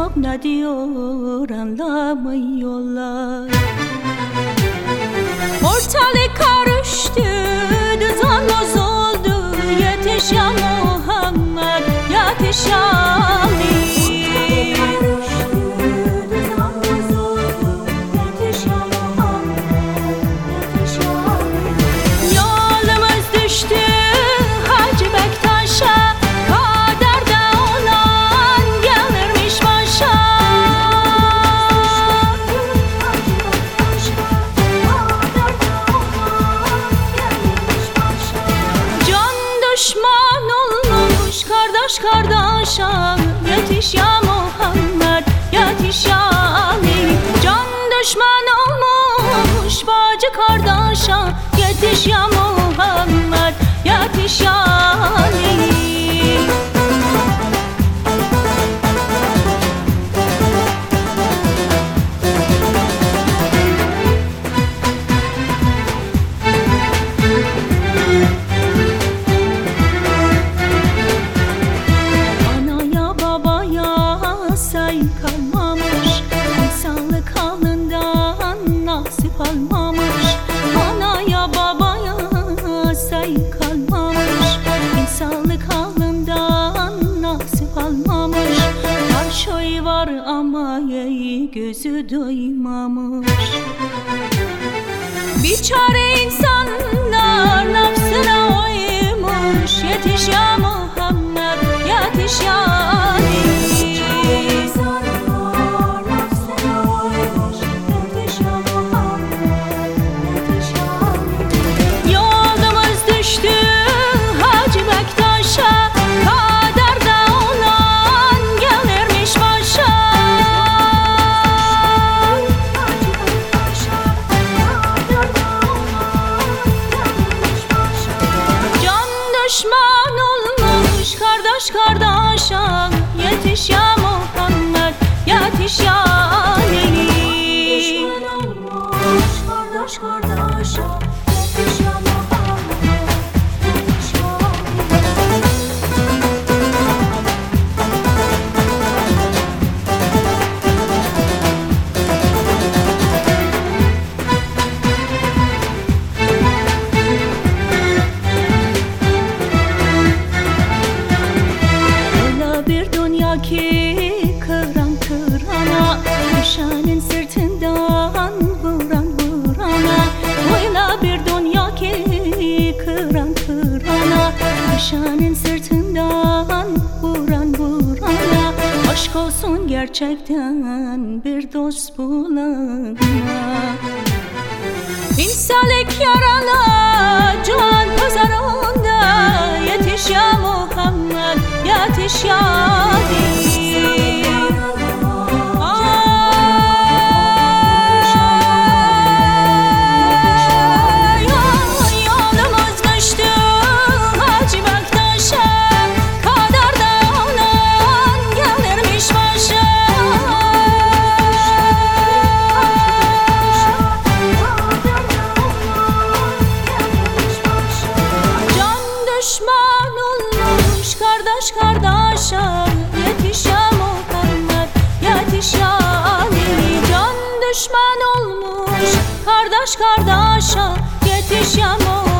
hesap ne diyor anlamıyorlar. Ortalık karıştı, düzen bozuldu. Yetiş ya Muhammed, yetiş ya Ali. Düşman olmuş kardeş kardeşa, yetiş ya Muhammed, yetiş ya Ali. Can düşman olmuş bacı kardeşa, yetiş ya Muhammed, yetiş ya Ali. Kalmamış, insanlık halından nasip almamış. Anaya babaya say kalmamış, insanlık halından nasip almamış. Her şey var ama gözü duymamış. Biçare insanlar nefsine uymuş. Yetiş ya Muhammed, yetiş ya Ali. Düşman olmuş kardeş kardeşa, yetiş ya Muhammed, yetiş ya Ali. Düşman olmuş kardeş kardeşa, yetiş ya Muhammed, yetiş ya ki kıran kırana, düşenin sırtından vuran vurana. Öyle bir dünya ki kıran kırana, düşenin sırtından vuran vurana. Aşk olsun gerçekten bir dost bulana. İnsanlık yarana can pazarında, yetiş ya Muhammed, yetiş ya Ali. Düşman olmuş kardeş kardeşa, yetiş ya Muhammed, yetiş ya Ali. Can düşman olmuş kardeş kardeşa, yetiş ya Muhammed.